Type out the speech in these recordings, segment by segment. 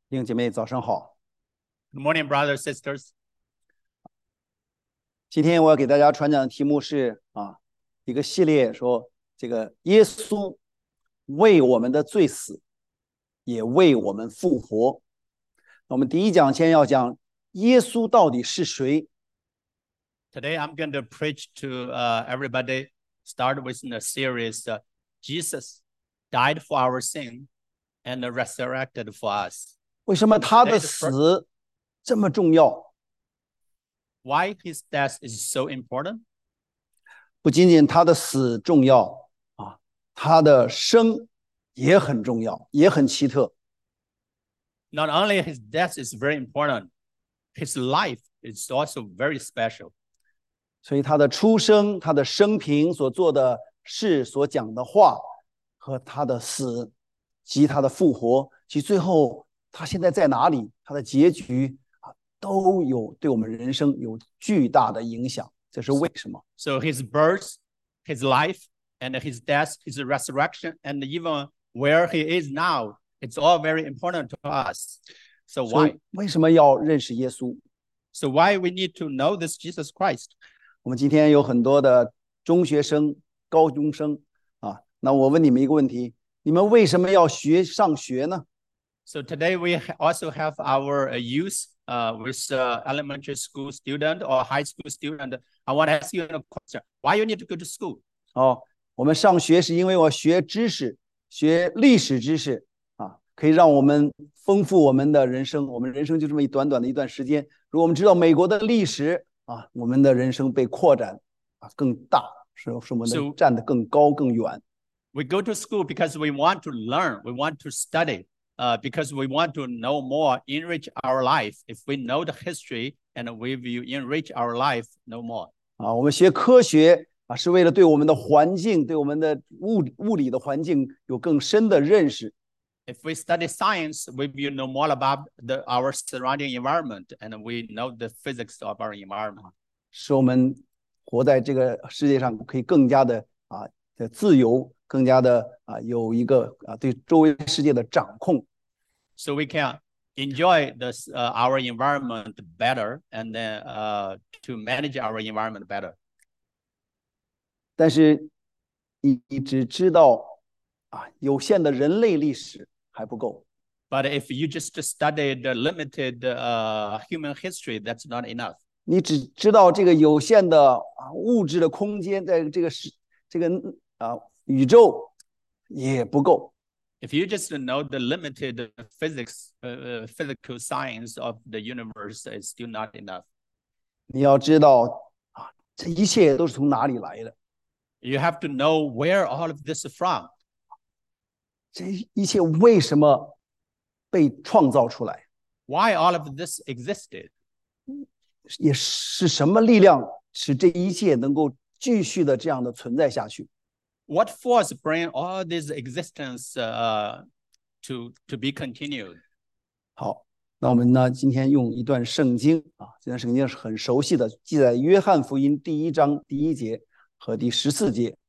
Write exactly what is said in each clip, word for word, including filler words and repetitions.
弟兄姐妹，早上好。 Good morning, brothers, sisters. 今天我要给大家传讲的题目是啊，一个系列说这个耶稣为我们的罪死，也为我们复活。那我们第一讲先要讲耶稣到底是谁。 Today, I'm going to preach to uh, everybody. Start with the series uh, Jesus died for our sin and resurrected for us. 为什么他的 Today, the first- 死这么重要？ Why his death is so important? 不仅仅他的死重要啊，他的生也很重要，也很奇特。 Not only his death is very important, his life is also very special. 所以他的出生、他的生平所做的事、所讲的话，和他的死及他的复活，及最后他现在在哪里，他的结局啊，都有对我们人生有巨大的影响。这是为什么？ So his birth, his life, and his death, his resurrection, and even where he is now, it's all very important to us. So 所以 why? 为什么要认识耶稣？ So why we need to know this Jesus Christ? 我们今天有很多的中学生、高中生啊，那我问你们一个问题：你们为什么要学上学呢？ So today we also have our youth uh, with uh, elementary school student or high school student. I want to ask you a question. Why you need to go to school? 哦，我们上学是因为我学知识，学历史知识啊，可以让我们丰富我们的人生。我们人生就这么一短短的一段时间，如果我们知道美国的历史啊，我们的人生被扩展啊更大，使使我们的 So- 站得更高更远。 We go to school because we want to learn, we want to study, uh, because we want to know more, enrich our life. If we know the history and we will enrich our life no more. 啊，我们学科学啊，是为了对我们的环境、对我们的物物理的环境有更深的认识。 If we study science, we will know more about the, our surrounding environment and we know the physics of our environment. 使我们活在这个世界上可以更加的啊的自由，更加的啊有一个啊对周围世界的掌控。 So we can enjoy this, uh, our environment better and then uh, to manage our environment better. 但是你你只知道啊有限的人类历史还不够， But if you just study the limited uh, human history, that's not enough. 你只知道这个有限的啊物质的空间，在这个是这个啊宇宙也不够。 If you just know the limited physics, uh, physical science of the universe, it's still not enough. 你要知道啊这一切都是从哪里来的， You have to know where all of this is from. 这一切为什么被创造出来， Why all of this existed? 也是什么力量使这一切能够继续的这样的存在下去。 What force bring all this existence uh, to, to be continued? 好，那我们呢今天用一段圣经啊，这段圣经是很熟悉的，记在约翰福音第一章第一节和第十四节。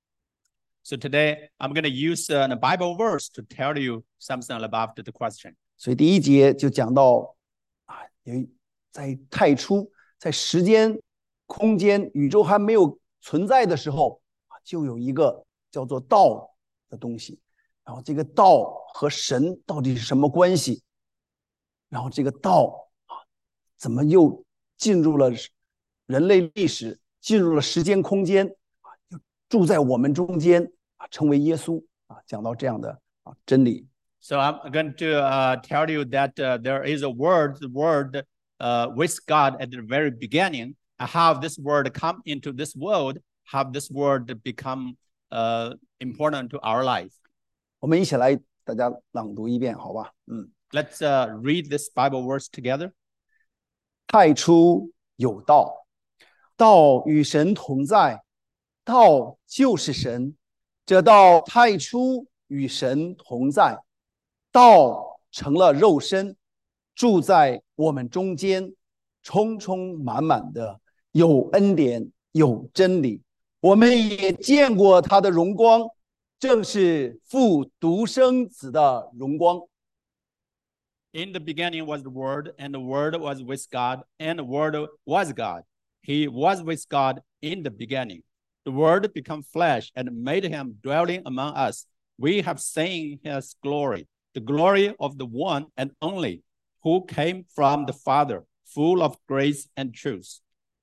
So today I'm going to use uh, a Bible verse to tell you something about the question. 所以第一节就讲到啊，有在太初，在时间、空间、宇宙还没有存在的时候啊，就有一个叫做道的东西。然后这个道和神到底是什么关系？然后这个道啊，怎么又进入了人类历史，进入了时间空间啊，又住在我们中间啊，成为耶稣啊，讲到这样的啊真理。 So I'm going to uh, tell you that uh, there is a word, the word uh, with God at the very beginning, and how this word come into this world, how this word become uh, important to our life. 我们一起来，大家朗读一遍，好吧？嗯， Let's uh, read this Bible verse together. 太初有道，道与神同在，道就是神。这道太初与神同在，道成了肉身，住在我们中间，充充满满的有恩典，有真理。我们也见过他的荣光， 正是父独生子的荣光。 In the beginning was the Word, and the Word was with God, and the Word was God. He was with God in the beginning. The Word became flesh and made him dwelling among us. We have seen his glory, the glory of the one and only, who came from the Father, full of grace and truth.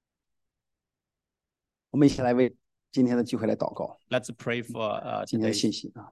我们一起来为今天的聚会来祷告。 Let's pray for uh, 今天的 today. 信息啊，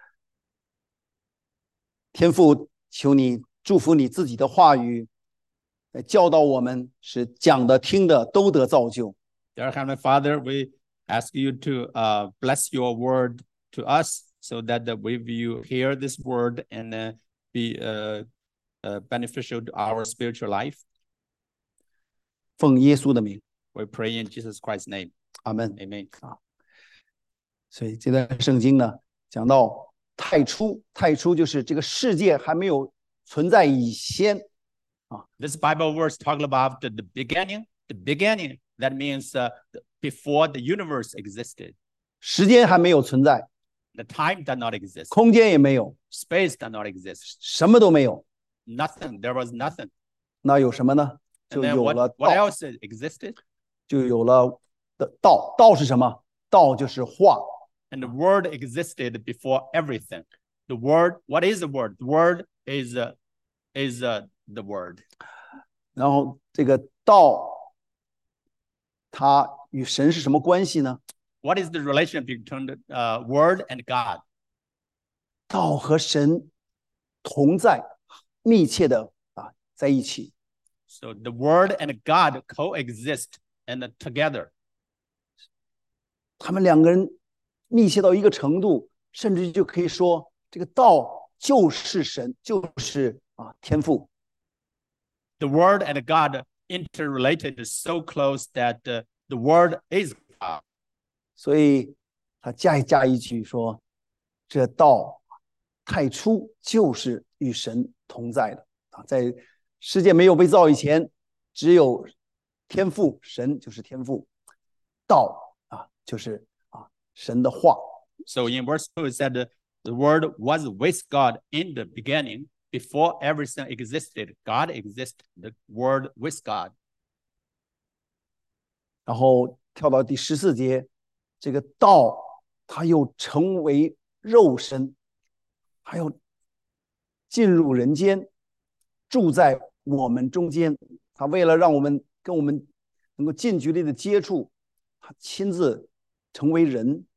天父，求你祝福你自己的话语，来教导我们，使讲的、听的都得造就。 Dear Heavenly Father, we ask you to uh, bless your word to us so that uh, we will hear this word and uh, be uh, uh, beneficial to our spiritual life. 奉耶稣的名， We pray in Jesus Christ's name. 阿门。 Amen. 所以这段圣经呢，讲到太初，太初就是这个世界还没有存在以前。 This Bible verse talking about the, the beginning. The beginning, that means uh, before the universe existed. 时间还没有存在， The time does not exist. 空间也没有， Space does not exist. 什么都没有。 Nothing. There was nothing. 那有什么呢？ And 就 then 有 what, 了 what 道， else existed? 就有了的道。道是什么？道就是话。 And the word existed before everything. The word, what is the word? The word is, uh, is uh, the word. 然后这个道，它与神是什么关系呢？ What is the relation between the uh, word and God? 道和神同在，密切的啊在一起。 So the word and God coexist and together. 他们两个人密切到一个程度，甚至就可以说，这个道就是神，就是啊天父。 The word and God interrelated so close that uh, the word is God. 所以他加一加一句说，这道太初就是与神同在的啊，在世界没有被造以前，只有天父，神就是天父，道啊就是啊神的话。 So in verse two, it said uh, the word was with God in the beginning. Before everything existed, God existed, the word with God. 然后跳到第十四节，这个道它又成为肉身，还有进入人间，住在我们中间。他为了让我们跟我们能够近距离的接触，他亲自成为人。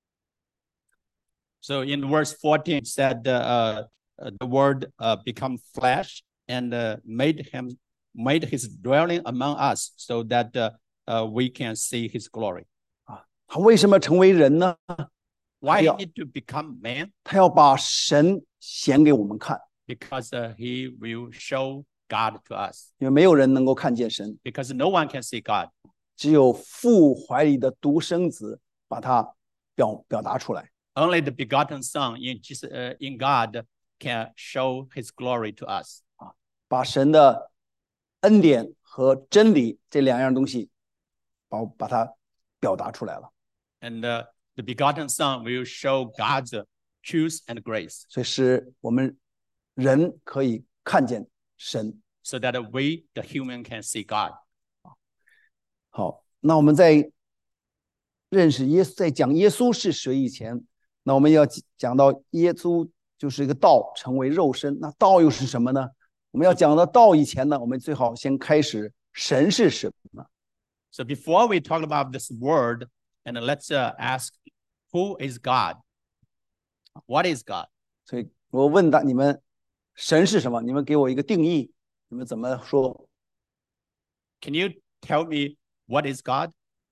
So in verse fourteen, it said uh, uh, the word uh, become flesh and uh, made him made his dwelling among us, so that uh, uh, we can see his glory. 他为什么成为人呢？ Why he Yeah. need to become man? 他要把神显给我们看， Because uh, he will show God to us. 因为没有人能够看见神， Because no one can see God. 只有父怀里的独生子把他表表达出来。 Only the begotten Son in Jesus, uh, in God can show His glory to us. 把神的恩典和真理这两样东西，把把它表达出来了。 And uh, the begotten Son will show God's uh, truth and grace, 所以使我们人可以看见神。 so that we, the human, can see God. 好，那我们在认识耶稣，在讲耶稣是谁以前，那我们要讲到耶稣就是一个道成为肉身。那道又是什么呢？我们要讲到道以前呢，我们最好先开始神是什么。 So before we talk about this word, and let's uh, ask, who is God? What is God? 所以我问大你们，神是什么？你们给我一个定义，你们怎么说？ Can you tell me what is God?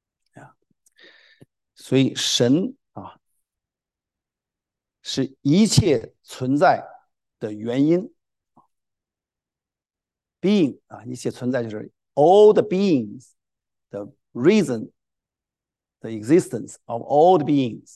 所以神啊，是一切存在的原因。being 啊，一切存在就是 all the beings, the reason, the existence of all the beings。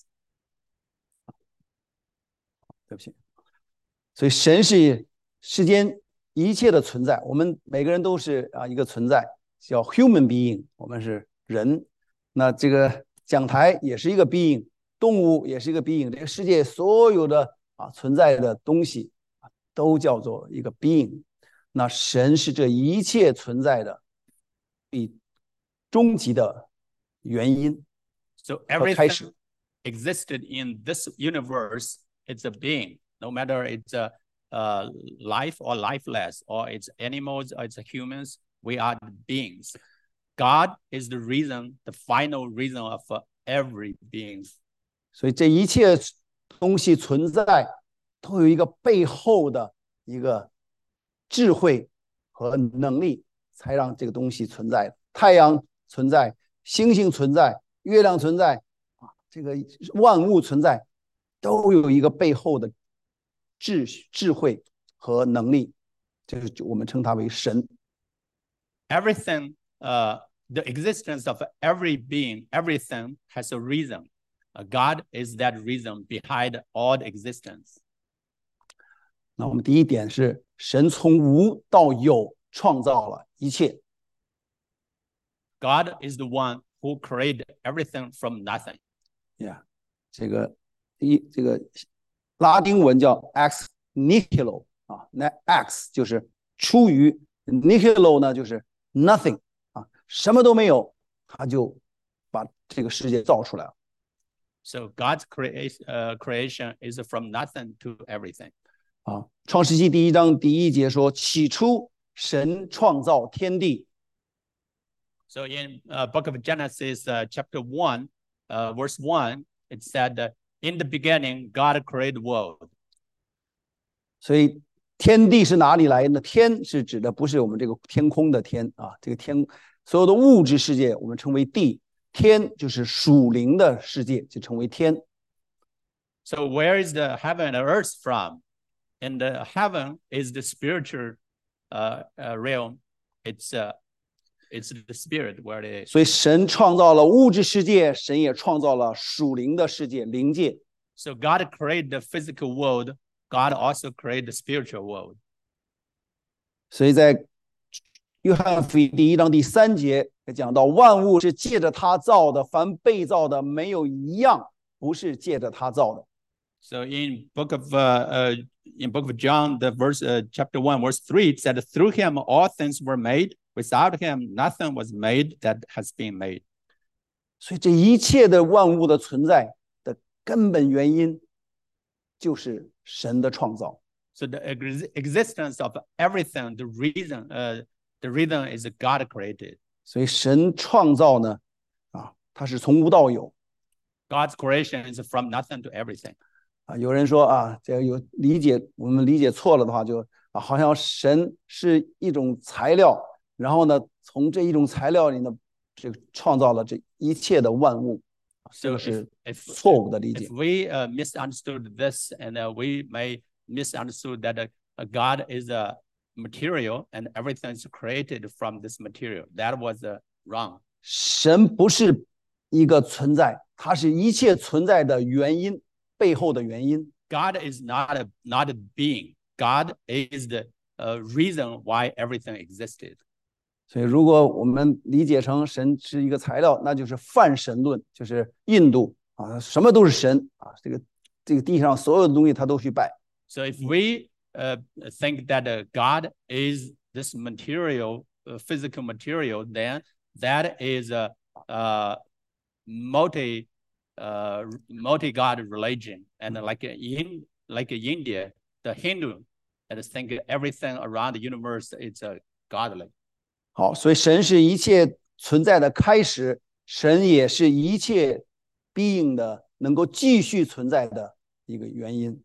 对不起，所以神是世间一切的存在，我们每个人都是啊一个存在，叫 human being， 我们是人。那这个讲台也是一个 being， 动物也是一个 being， 这个世界所有的啊存在的东西啊都叫做一个 being 那神是这一切存在的最终极的原因 So 和开始。 everything existed in this universe, it's a being, no matter it's a uh, life or lifeless, or it's animals or it's humans, we are beings. God is the reason, the final reason of uh, every being. 所以这一切东西存在都有一个背后的一个智慧和能力，才让这个东西存在。太阳存在，星星存在，月亮存在，啊，这个万物存在，都有一个背后的智智慧和能力，这是我们称它为神。 Everything, uh, the existence of every being, everything has a reason. Uh, God is that reason behind all existence. 那我们第一点是，神从无到有创造了一切。 God is the one who created everything from nothing. Yeah， 这个一这个拉丁文叫 ex nihilo 啊，那 ex 就是出于 ，nihilo 呢就是 nothing 啊，什么都没有，他就把这个世界造出来了。 So God's creation, uh, creation is from nothing to everything. 啊，创世纪第一章第一节说：“起初神创造天地。” So in uh, book of Genesis, uh, chapter one, uh, verse one, it said, uh, "In the beginning, God created the world." 所以天地是哪里来呢？天是指的不是我们这个天空的天啊，这个天所有的物质世界我们称为地，天就是属灵的世界，就称为天。 So where is the heaven and earth from? And the heaven is the spiritual uh, uh, realm. It's uh, it's the spirit where it is. 所以神创造了物质世界，神也创造了属灵的世界，灵界。 So God created the physical world. God also created the spiritual world. 所以在约翰福音第一章第三节讲到，万物是借着他造的，凡被造的没有一样不是借着他造的。 So in book of uh, uh, in book of John, the verse uh, chapter one, verse three, it said, "Through him all things were made. Without him, nothing was made that has been made." 所以这一切的万物的存在的根本原因，就是神的创造。 So the ex existence of everything, the reason, uh, the reason is God created. 所以神创造呢，啊，它是从无到有。 God's creation is from nothing to everything. 啊，有人说啊，这个有理解，我们理解错了的话就，就啊，好像神是一种材料，然后呢，从这一种材料里呢，这个创造了这一切的万物，这个是错误的理解。 If we uh, misunderstood this, and uh, we may misunderstood that uh, God is a material and everything is created from this material, that was uh, wrong. 神不是一个存在，它是一切存在的原因。背后的原因 God is not a not a being. God is the uh, reason why everything existed. 所以如果我们理解成神是一个材料，那就是泛神论，就是印度啊，什么都是神啊，这个这个地上所有的东西他都去拜。 So if we uh, think that uh, God is this material, uh, physical material, then that is a, a multi Uh, multi-god religion, and like in like in India, the Hindu, and think everything around the universe is a godly. 好，所以神是一切存在的开始，神也是一切 being 的能够继续存在的一个原因。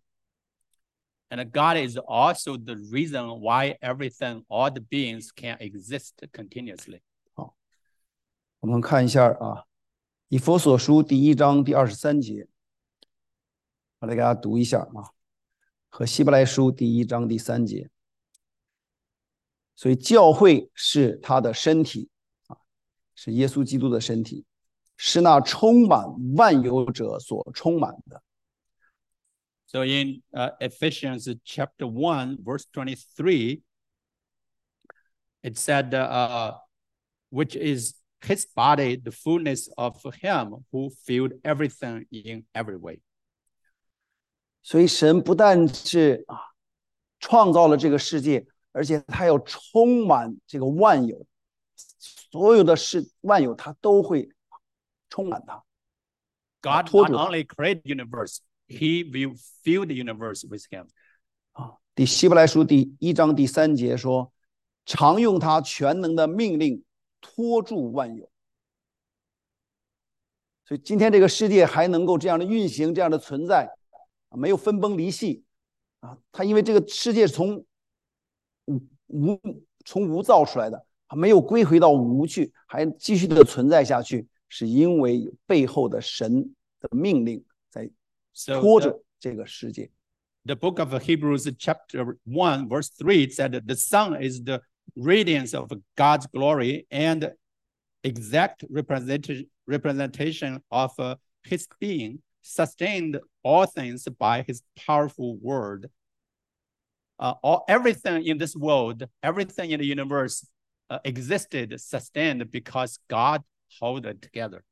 And God is also the reason why everything, all the beings can exist continuously. 好，我们看一下啊。以弗所书第一章第二十三节，我来给大家读一下啊，和希伯来书第一章第三节。所以教会是他的身体啊，是耶稣基督的身体，是那充满万有者所充满的。 So in uh, Ephesians chapter one, verse twenty-three, it said, uh, which is his body, the fullness of him who filled everything in every way. 所以神不但是啊创造了这个世界， 而且他要充满这个万有，所有的事万有他都会充满它。 God 托 not 住它 only create universe, he will fill the universe with him. 啊，第希伯来书第一章第三节说，常用他全能的命令托住万有。所以今天这个世界还能够这样的运行，这样的存在，没有分崩离析啊。它因为这个世界从无从无造出来的，没有归回到无去，还继续的存在下去，是因为背后的神的命令在拖着这个世界。 The book of Hebrews chapter one verse three said that the Son is the radiance of God's glory and exact representation representation of uh, his being, sustained all things by his powerful word. Uh, all, everything in this world, everything in the universe uh, existed, sustained because God held it together.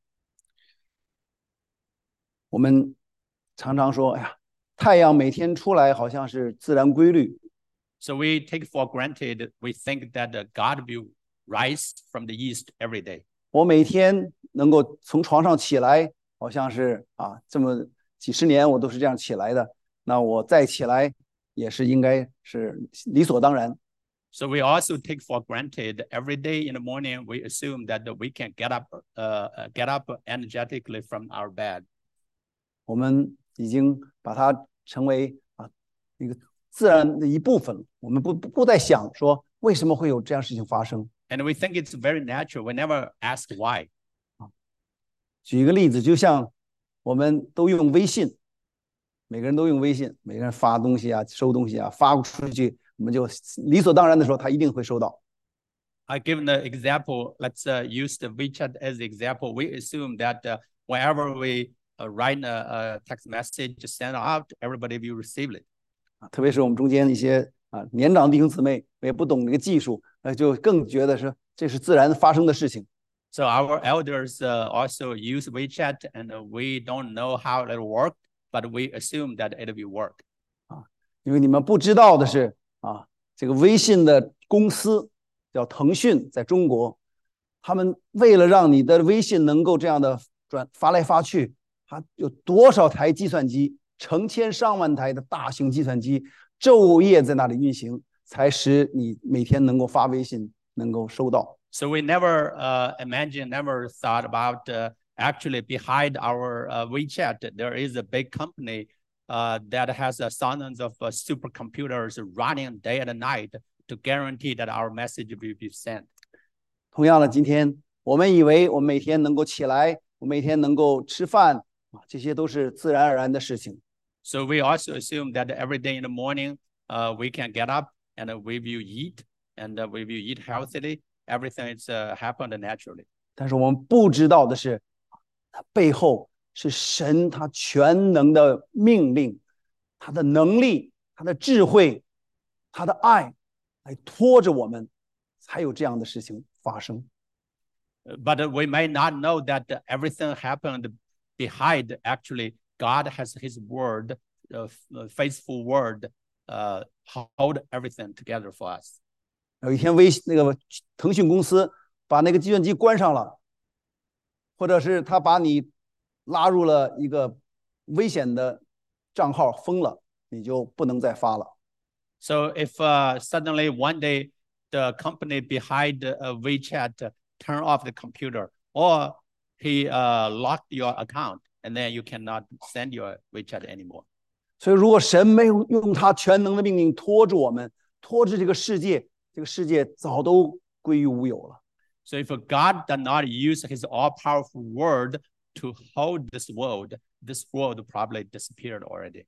我们常常说，哎呀，太阳每天出来好像是自然规律。 So we take for granted, we think that uh, God will rise from the east every day. 我每天能够从床上起来，好像是啊，这么几十年我都是这样起来的。那我再起来也是应该是理所当然。 So we also take for granted every day in the morning we assume that we can get up, uh, get up energetically from our bed. 我们已经把它成为啊一个自然的一部分了。我们不不不再想说为什么会有这样事情发生。 And we think it's very natural. We never ask why. 举一个例子，就像我们都用微信，每个人都用微信，每个人发东西啊、收东西啊，发出去，我们就理所当然的说，他一定会收到。 I give the example. Let's uh, use the WeChat as the example. We assume that uh, whenever we uh, write a, a text message, send out, everybody will receive it. 特别是我们中间一些啊年长弟兄姊妹也不懂这个技术，那就更觉得是这是自然发生的事情。 So our elders uh, also use WeChat, and uh, we don't know how it works, but we assume that it will work. 啊，因为你们不知道的是啊，这个微信的公司叫腾讯，在中国，他们为了让你的微信能够这样的转发来发去，它有多少台计算机？成千上万台的大型计算机昼夜在那里运行，才使你每天能够发微信，能够收到。 So we never uh, imagined, never thought about uh, actually behind our uh, WeChat, there is a big company uh, that has uh, thousands of uh, supercomputers running day and night to guarantee that our message will be sent. 同样的，今天我们以为我们每天能够起来，我每天能够吃饭，这些都是自然而然的事情。 So we also assume that every day in the morning, uh, we can get up and uh, we will eat, and uh, we will eat healthily. Everything is uh, happened naturally. 但是我们不知道的是，它背后是神他全能的命令，他的能力，他的智慧，他的爱，来拖着我们，才有这样的事情发生。 But uh, we may not know that uh, everything happened behind. Actually, God has His word, uh, faithful word, uh, hold everything together for us. 有一天微那个腾讯公司把那个计算机关上了，或者是他把你拉入了一个危险的账号封了，你就不能再发了。 So if uh, suddenly one day the company behind uh, WeChat uh, turn off the computer, or he uh, locked your account, and then you cannot send your WeChat anymore. 所以如果神没有用他全能的命令拖住我们，拖着这个世界，这个世界早都归于无有了。 So if God does not use His all-powerful word to hold this world, this world probably disappeared already.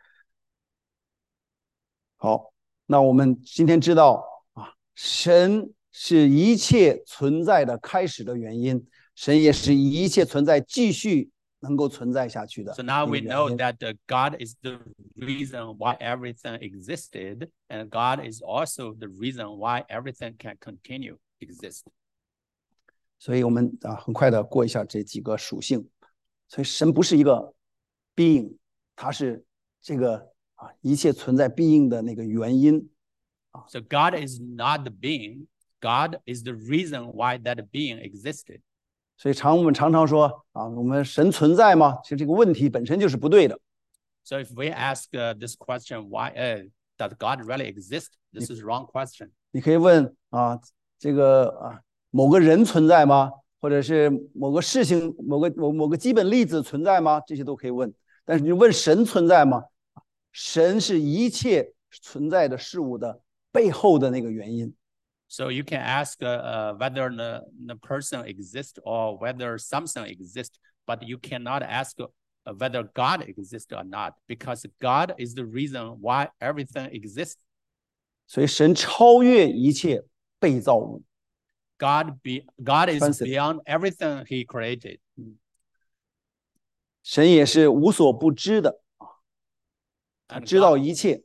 好，那我们今天知道啊，神是一切存在的开始的原因，神也是一切存在继续能够存在下去的。 So now we know that uh, God is the reason why everything existed, and God is also the reason why everything can continue exist. 所以我们啊很快的过一下这几个属性。所以神不是一个 being， 它是这个啊一切存在 being 的那个原因。 So God is not the being. God is the reason why that being existed. 所以常我们常常说啊，我们神存在吗？其实这个问题本身就是不对的。 So if we ask uh, this question, why uh, does God really exist? This is wrong question. 你可以问啊，这个啊某个人存在吗？或者是某个事情、某个某某个基本粒子存在吗？这些都可以问。但是你问神存在吗？神是一切存在的事物的背后的那个原因。 So you can ask uh, uh, whether the, the person exists or whether something exists, but you cannot ask uh, whether God exists or not, because God is the reason why everything exists. 所以神超越一切被造物。 God be God is Translate. beyond everything He created. 神也是无所不知的啊，他 And 知道 God, 一切。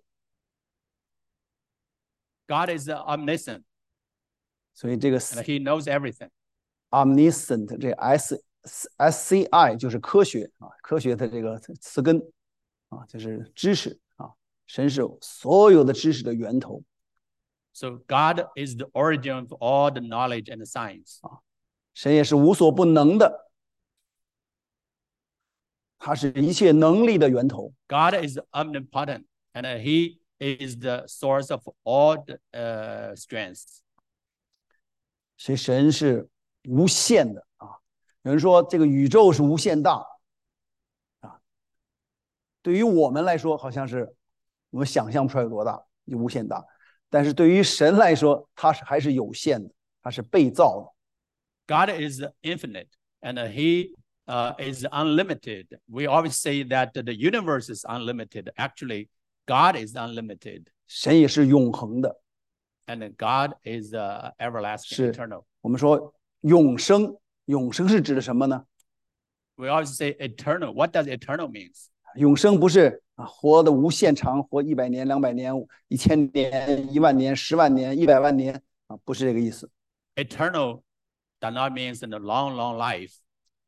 God is omniscient, 所以这个 and He knows everything. omniscient 这 s s c i 就是科学啊，科学的这个词根啊，就是知识啊。神是所有的知识的源头。 So God is the origin of all the knowledge and the science. 神也是无所不能的，他是一切能力的源头。 God is omnipotent, and He is the source of all the, uh, strengths. 所以神是无限的啊。有人说这个宇宙是无限大啊，对于我们来说好像是我们想象不出来有多大，就无限大。但是对于神来说，它是还是有限的，它是被造的。 God is infinite, and He uh, is unlimited. We always say that the universe is unlimited. Actually, God is unlimited. 神也是永恒的。 And God is uh, everlasting, eternal. 我们说永生，永生是指的什么呢？ We always say eternal. What does eternal means? 永生不是啊，活的无限长，活一百年、两百年、一千年、一万年、十万年、一百万年啊，不是这个意思。 Eternal does not mean in a long, long life.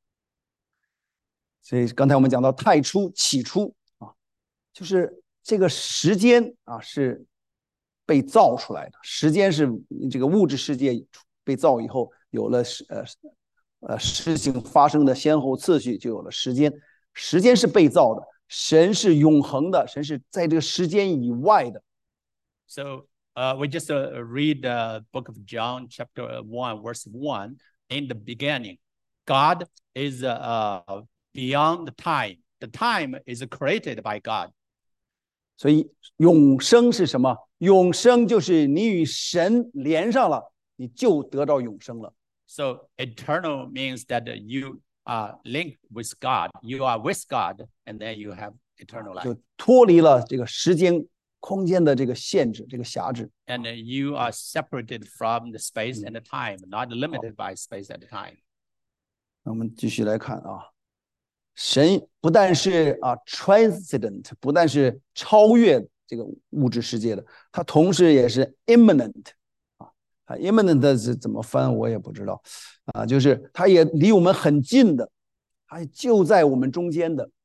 所以刚才我们讲到太初、起初啊，就是这个时间啊是被造出来的，时间是这个物质世界被造以后有了呃呃事情发生的先后次序，就有了时间。时间是被造的，神是永恒的，神是在这个时间以外的。 So uh, we just uh, read the book of John, chapter one, verse one. In the beginning, God is uh, beyond the time. The time is created by God. 所以永生是什么？永生就是你与神连上了，你就得到永生了。 So eternal means that you are linked with God. You are with God, and then you have eternal life. 就脱离了这个时间、空间的这个限制、这个辖制。 And you are separated from the space and the time, not limited by space and time. 那我们继续来看啊，神不但是啊 transcendent， 不但是超越这个物质世界的，它同时也是 immanent 啊啊 immanent 是怎么翻我也不知道啊，就是它也离我们很近的，它就在我们中间的。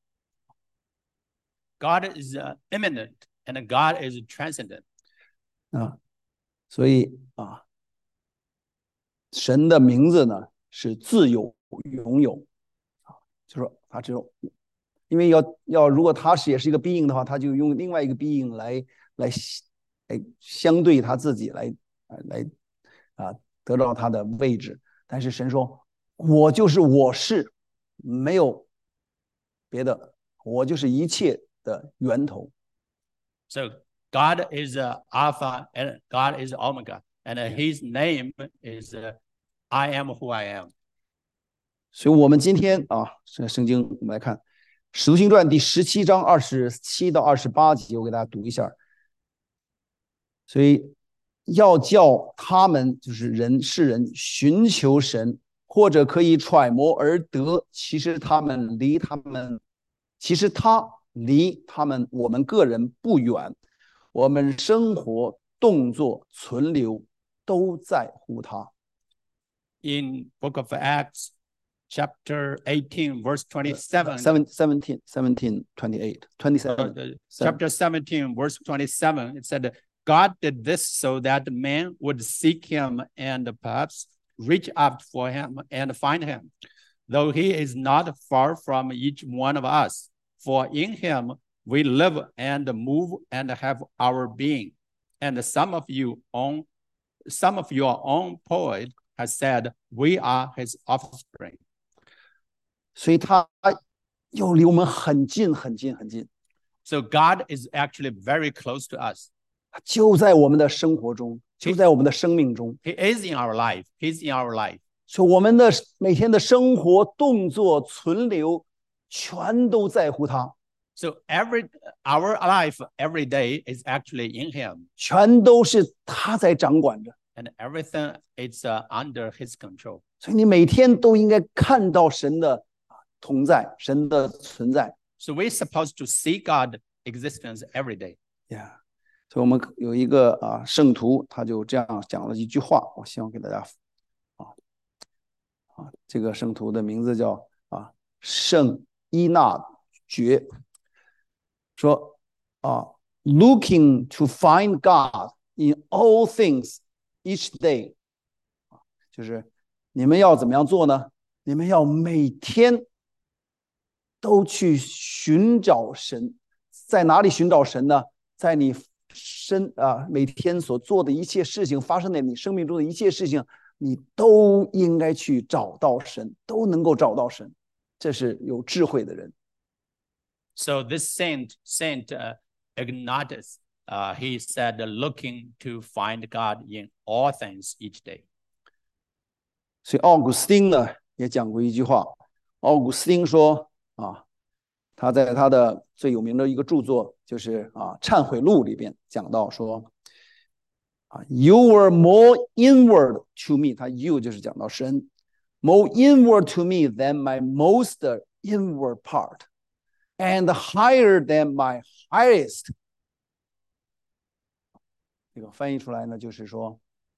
God is uh, immanent, and God is transcendent. 啊，所以啊，神的名字呢是自有永有啊，就说他只有，因为要要如果他是也是一个 being 的话，他就用另外一个 being 来来来相对他自己来来啊得到他的位置。但是神说，我就是我是，没有别的，我就是一切的源头。 So God is uh, Alpha and God is Omega, and uh, His name is uh, I am who I am. 所以我们今天啊，这圣经我们来看《使徒行传》第十七章二十七到二十八节，我给大家读一下。所以要叫他们就是人世人寻求神，或者可以揣摩而得，其实他们离他们，其实他离他们我们个人不远，我们生活、动作、存留都在乎他。 In Book of Acts, chapter eighteen, verse twenty-seven. Seven, seventeen, seventeen, twenty-eight, twenty-seven. Uh, chapter seventeen, verse twenty-seven. It said, God did this so that man would seek him and perhaps reach out for him and find him, though he is not far from each one of us. For in him we live and move and have our being. And some of you own, some of your own poet has said, we are his offspring. 所以他又离我们很近很近很近。 So God is actually very close to us. 他就在我们的生活中，就在我们的生命中。 He is in our life. He's in our life. 所以我们的每天的生活、动作、存留，全都在乎他。 So every our life every day is actually in him. 全都是他在掌管着。 And everything is uh, under his control. 所以你每天都应该看到神的同在，神的存在。 So we're supposed to see God's existence every day. Yeah. 所以我们有一个啊圣徒，他就这样讲了一句话，我希望给大家啊啊，这个圣徒的名字叫啊圣伊纳爵，说啊 ，looking to find God in all things each day， 就是你们要怎么样做呢？你们要每天都去寻找神，在哪里寻找神呢？在你身啊每天所做的一切事情，发生在你生命中的一切事情，你都应该去找到神，都能够找到神。这是有智慧的人。 So this saint, Saint uh, Ignatius, uh, he said, looking to find God in all things each day. 所以奥古斯丁呢也讲过一句话，奥古斯丁说啊，他在他的最有名的一个著作就是啊《忏悔录》里边讲到说啊 ，You were more inward to me， 他 you 就是讲到神 ，more inward to me than my most inward part。And higher than my highest， 这个翻译出来呢，就是说，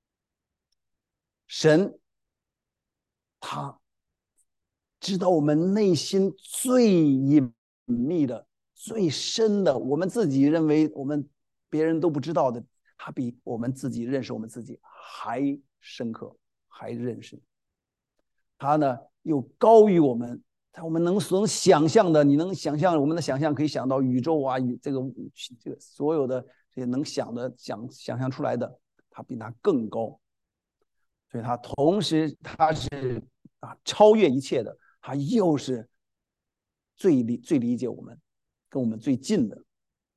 神他知道我们内心最隐秘的、最深的，我们自己认为我们别人都不知道的，他比我们自己认识我们自己还深刻，还认识。他呢，又高于我们。我们能所能想象的，你能想象我们的想象可以想到宇宙啊，宇这个这个所有的这些能想的想想象出来的，它比它更高，所以它同时它是啊超越一切的，它又是最理最理解我们，跟我们最近的。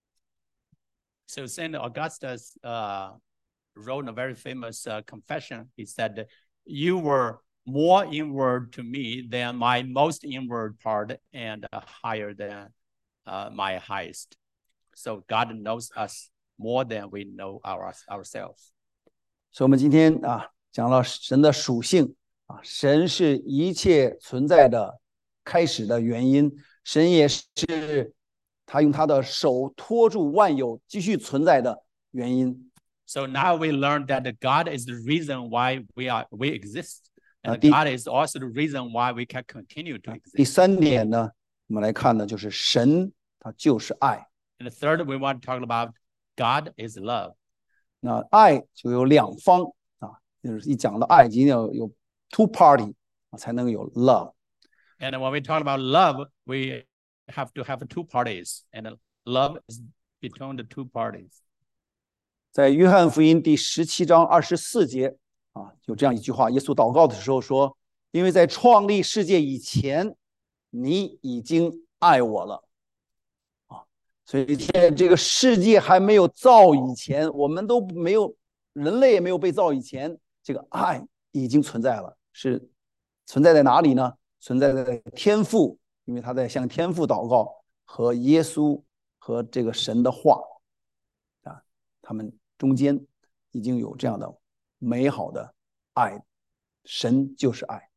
So Saint Augustus uh, wrote a very famous uh, confession. He said, "You were more inward to me than my most inward part, and uh, higher than uh, my highest." So God knows us more than we know our, ourselves. 所以我们今天啊讲了神的属性啊，神是一切存在的开始的原因，神也是他用他的手托住万有继续存在的原因。 So now we learn that God is the reason why we are we exist.And God is also the reason why we can continue to exist. 第三点呢，我们来看的就是神，他就是爱。 And the third, we want to talk about God is love. 那爱就有两方啊，就是一讲到爱，一定要有 two party 才能有 love. And when we talk about love, we have to have two parties, and love is between the two parties. 在约翰福音第十七章二十四节。啊，有这样一句话，耶稣祷告的时候说：“因为在创立世界以前，你已经爱我了。”啊，所以在这个世界还没有造以前，我们都没有，人类也没有被造以前，这个爱已经存在了。是存在在哪里呢？存在在天父，因为他在向天父祷告，和耶稣和这个神的话啊，他们中间已经有这样的美好的爱，神就是爱。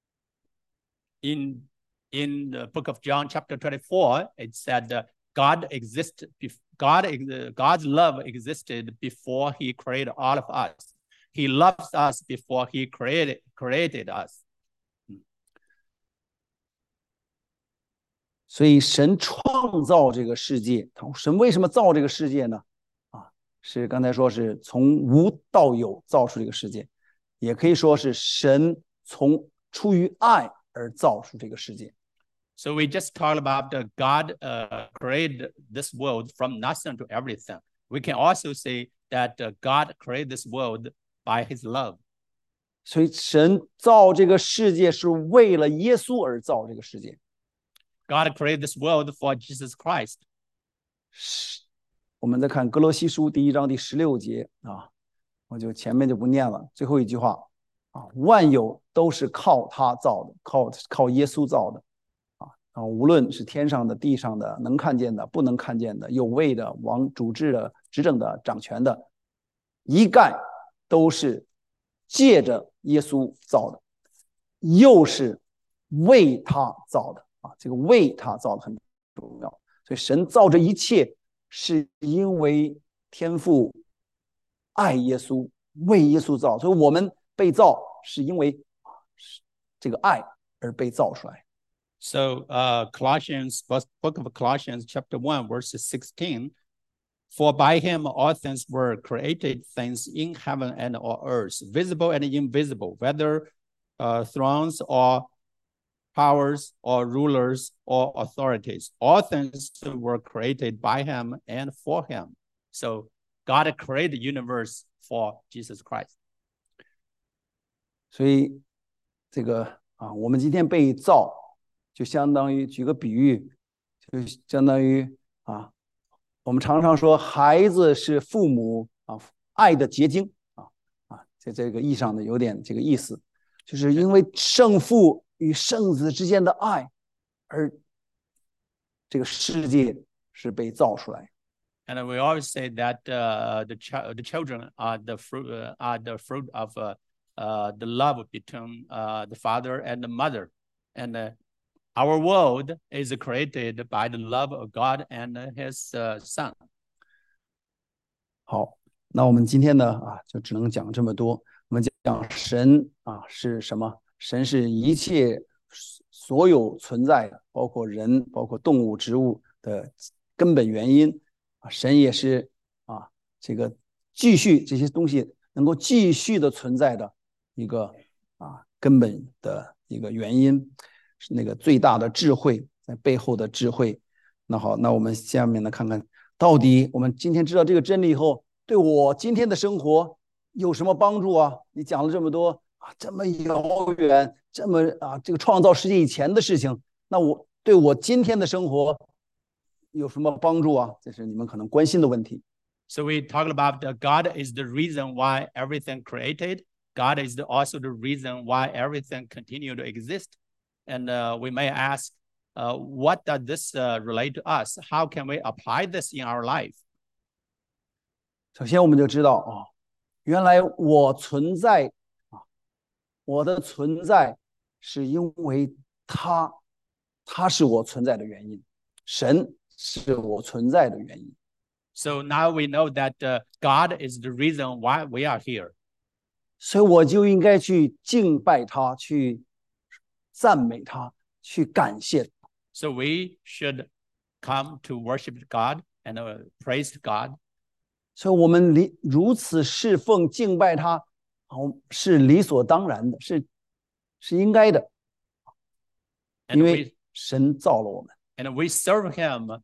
In in the book of John, chapter twenty-four, it said uh, God existed. God God's love existed before He created all of us. He loves us before He created created us. 所以神创造这个世界，神为什么造这个世界呢？啊， 是刚才说是从无到有造出这个世界，也可以说是神从出于爱而造出这个世界。 So we just talked about uh, God uh, created this world from nothing to everything. We can also say that uh, God created this world by His love. 所以神造这个世界是为了耶稣而造这个世界。 God created this world for Jesus Christ. 我们再看哥罗西书第一章第十六节啊，我就前面就不念了，最后一句话啊，万有都是靠他造的，靠靠耶稣造的啊啊，无论是天上的、地上的、能看见的、不能看见的、有位的、王主治的、执政的、掌权的，一概都是借着耶稣造的，又是为他造的啊，这个为他造的很重要。所以神造这一切是因为天父爱耶稣，为耶稣造，所以我们被造是因为这个爱而被造出来。 So uh, Colossians, book of Colossians, chapter one, verse sixteen, for by him all things were created, things in heaven and on earth, visible and invisible, whether uh, thrones or powers or rulers or authorities. All things were created by him and for him. So God created the universe for Jesus Christ. 所以这个啊，我们今天被造，就相当于举个比喻，就相当于啊，我们常常说孩子是父母啊爱的结晶啊啊，在这个意义上呢有点这个意思，就是因为圣父与圣子之间的爱，而这个世界是被造出来。 And we always say that uh, the ch the children are the fruit uh, are the fruit of uh, uh, the love between uh, the father and the mother, and uh, our world is created by the love of God and His uh, Son. 好，那我们今天呢啊，就只能讲这么多。我们讲神啊是什么？神是一切所有存在的，包括人、包括动物、植物的根本原因啊。神也是啊，这个继续这些东西能够继续的存在的一个啊根本的一个原因，是那个最大的智慧在背后的智慧。那好，那我们下面呢看看，到底我们今天知道这个真理以后，对我今天的生活有什么帮助啊？你讲了这么多啊，这么遥远，这么啊，这个创造世界以前的事情，那我对我今天的生活有什么帮助啊？这是你们可能关心的问题。 So we talked about that God is the reason why everything created. God is the, also the reason why everything continue to exist. And uh, we may ask, uh, what does this uh, relate to us? How can we apply this in our life? 首先，我们就知道啊，原来我存在啊，我的存在是因为他，他是我存在的原因，神是我存在的原因。 So now we know that uh, God is the reason why we are here. 所以我就应该去敬拜他，去赞美他，去感谢他。 So we should come to worship God and uh, praise God. 所以我们理如此侍奉敬拜他，是理所当然的，是是应该的，因为神造了我们。 And we serve Him.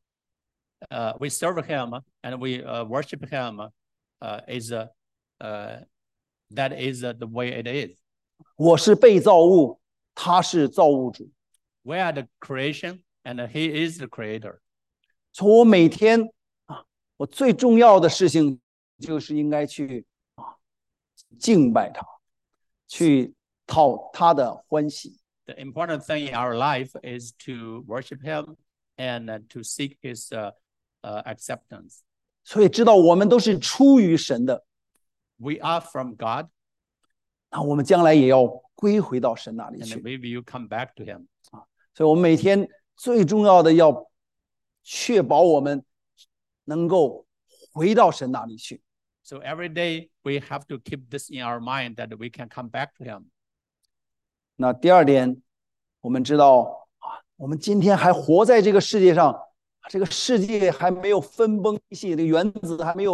Uh, we serve Him and we uh, worship Him. Uh, is uh, uh, that is uh, the way it is. 我是被造物，他是造物主。 We are the creation, and He is the creator. 从我每天啊，我最重要的事情就是应该去啊敬拜他，去讨他的欢喜。 The important thing in our life is to worship Him and uh, to seek His uh, uh, acceptance. 所以知道我们都是出于神的。 We are from God. 那我们将来也要归回到神那里去。 And we will come back to Him. 啊，所以我们每天最重要的要确保我们能够回到神那里去。 So every day we have to keep this in our mind that we can come back to Him. 那第二点，我们知道啊，我们今天还活在这个世界上，这个世界还没有分崩离析，这个原子还没有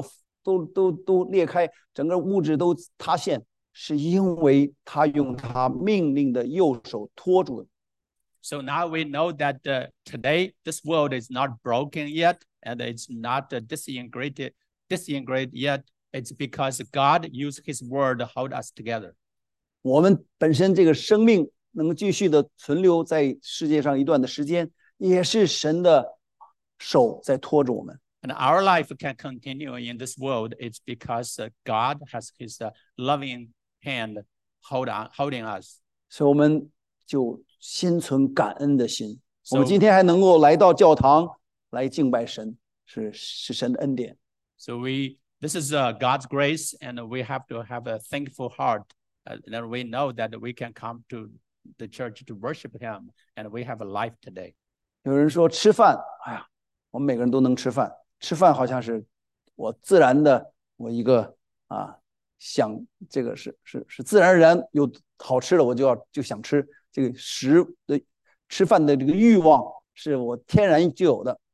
都都都裂开，整个物质都塌陷，是因为他用他命令的右手托住的。 So now we know that uh, today this world is not broken yet, and it's not uh, disintegrated, disintegrated yet. It's because God used His word to hold us together. 我们本身这个生命能继续的存留在世界上一段的时间，也是神的手在拖着我们。 And our life can continue in this world. It's because uh, God has His uh, loving hand hold on, holding us. 所以我们就心存感恩的心。 So, 我们今天还能够来到教堂来敬拜神，是是神的恩典。 So we, this is uh, God's grace, and we have to have a thankful heart. Uh, and we know that we can come to the church to worship Him, and we have a life today. 有人说吃饭，哎呀，我们每个人都能吃饭，吃饭好像是我自然的我一个啊想这个是是是自然而然有好吃的我就要就想吃，这个食的吃饭的这个欲望是我天然就有的。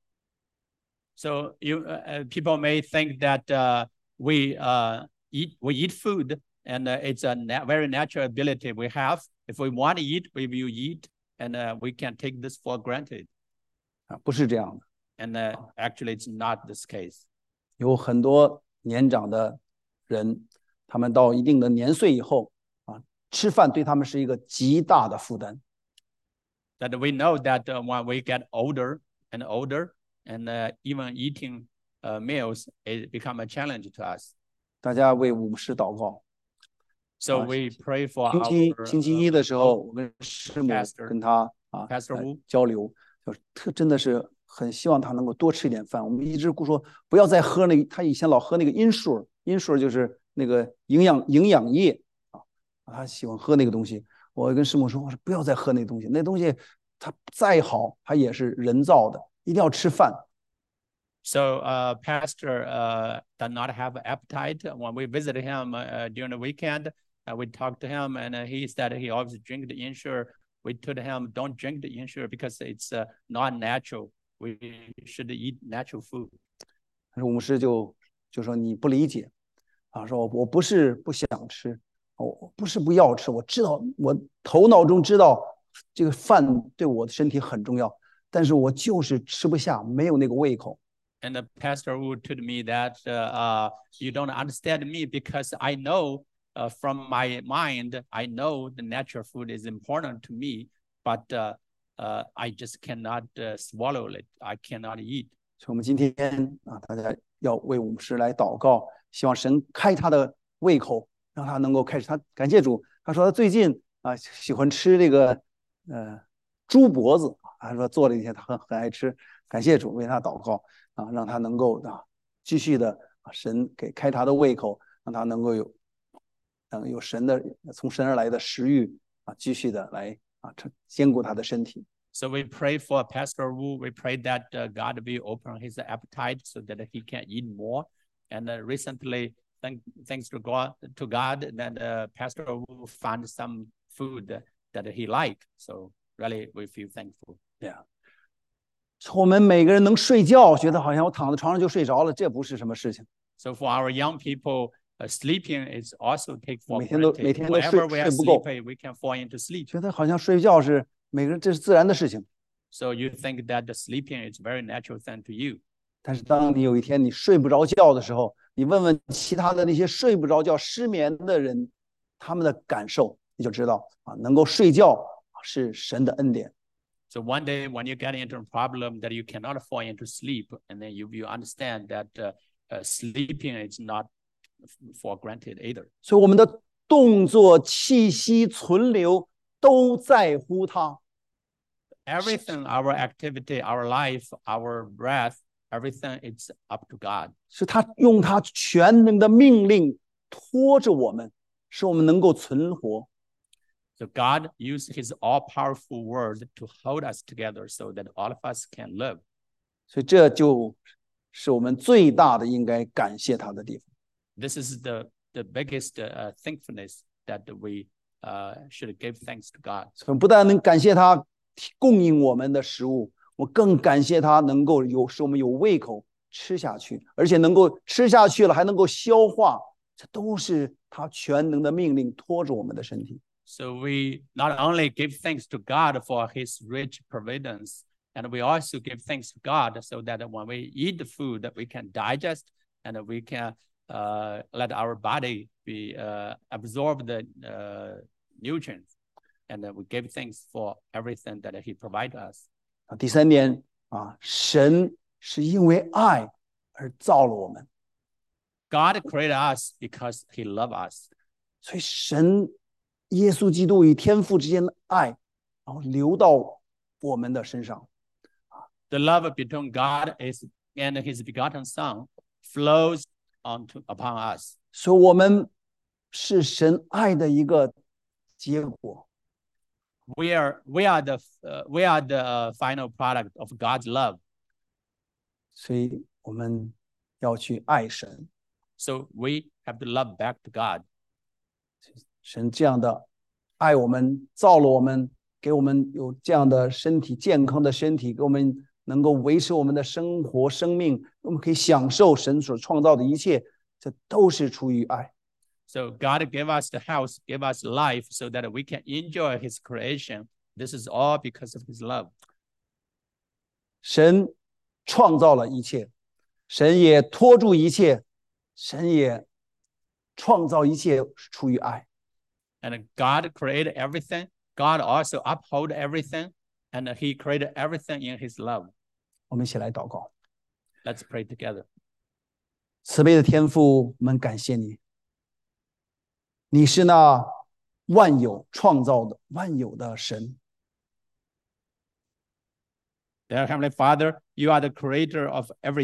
So you uh, people may think that uh, we uh, eat we eat food, and uh, it's a na very natural ability we have. If we want to eat, we will eat, and uh, we can take this for granted. 啊，不是这样的。 And uh, actually, it's not this case. 有很多年长的人，他们到一定的年岁以后啊，吃饭对他们是一个极大的负担。 That we know that uh, when we get older and older, and uh, even eating uh, meals, it become a challenge to us. 大家为五师祷告。 So we pray for 星期 our 星期一的时候，我跟师母 Pastor 跟他啊 Pastor 呃 Wu 交流，就是特真的是很希望他能够多吃一点饭。我们一直说不要再喝那个，他以前老喝那个阴水，阴水就是那个营养营养液啊，他喜欢喝那个东西。我跟师母说，我说不要再喝那东西，那东西它再好，它也是人造的，一定要吃饭。 So uh, Pastor uh, does not have appetite. When we visit him uh, during the weekend, uh, we talked to him, and uh, he said he always drink the insure. We told him, don't drink the insure because it's uh, not natural. We should eat natural food. 我们师就就说你不理解啊，说我不是不想吃，我不是不要吃，我知道我头脑中知道这个饭对我的身体很重要，但是我就是吃不下，没有那个胃口。 And the pastor would told me that uh, uh, you don't understand me because I know uh, from my mind, I know the natural food is important to me, but uh, uh, I just cannot uh, swallow it. I cannot eat. 所以我们今天啊，大家要为我们师来祷告，希望神开他的胃口，让他能够开始。他感谢主，他说他最近啊喜欢吃这个呃猪脖子，他说做了一些他很很爱吃，感谢主为他祷告。 啊，让他能够啊继续的啊，神给开他的胃口，让他能够有，嗯，有神的从神而来的食欲啊，继续的来啊兼顾他的身体。 So we pray for Pastor Wu. We pray that uh, God will open his appetite so that he can eat more. And uh, recently, thank, thanks to God, to God, that uh, Pastor Wu found some food that he liked. So really, we feel thankful. Yeah. 我们每个人能睡觉，觉得好像我躺在床上就睡着了，这不是什么事情。 So for our young people, uh, sleeping is also take for 每天都 granted. 每天都 Whenever 睡 we are 睡不够， sleeping, we can fall into sleep. 觉得好像睡觉是每个人这是自然的事情。 So you think that the sleeping is very natural thing to you. 但是当你有一天你睡不着觉的时候，你问问其他的那些睡不着觉、失眠的人，他们的感受，你就知道啊，能够睡觉是神的恩典。 So one day when you get into a problem that you cannot fall into sleep, and then you you understand that uh, uh, sleeping is not for granted either. 所以我们的动作、气息、存留都在乎他。 Everything, our activity, our life, our breath, everything, it's up to God. 是他用他全能的命令拖着我们，使我们能够存活。 So God used his all-powerful word to hold us together so that all of us can live. 所以这就是我们最大的应该感谢他的地方。 This is the, the biggest uh, thankfulness that we uh, should give thanks to God. 所以不但能感谢他供应我们的食物，我更感谢他能够有使我们有胃口吃下去，而且能够吃下去了还能够消化，这都是他全能的命令托着我们的身体。 So we not only give thanks to God for his rich providence, and we also give thanks to God so that when we eat the food that we can digest and we can uh, let our body be uh, absorb the uh, nutrients, and we give thanks for everything that he provides us. 第三点啊，神是因为爱而造了我们。 God created us because he loved us. 所以神耶稣基督与天父之间的爱，然后流到我们的身上。 The love between God is and his begotten Son flows onto upon us. 所以我们是神爱的一个结果。 We are we are the uh, we are the final product of God's love. 所以我们要去爱神。 So we have to love back to God. 神这样的爱我们，造了我们，给我们有这样的身体，健康的身体，给我们能够维持我们的生活、生命，我们可以享受神所创造的一切，这都是出于爱。 So God gave us the house, gave us life so that we can enjoy his creation. This is all because of his love. 神创造了一切，神也托住一切，神也创造一切出于爱。 And God created everything. God also uphold everything. And he created everything in his love. 我们一起来祷告。 Let's pray together. 慈悲的天父，我们感谢你，你是那万有创造的万有的神。 Dear Heavenly Father, you are the creator of everything.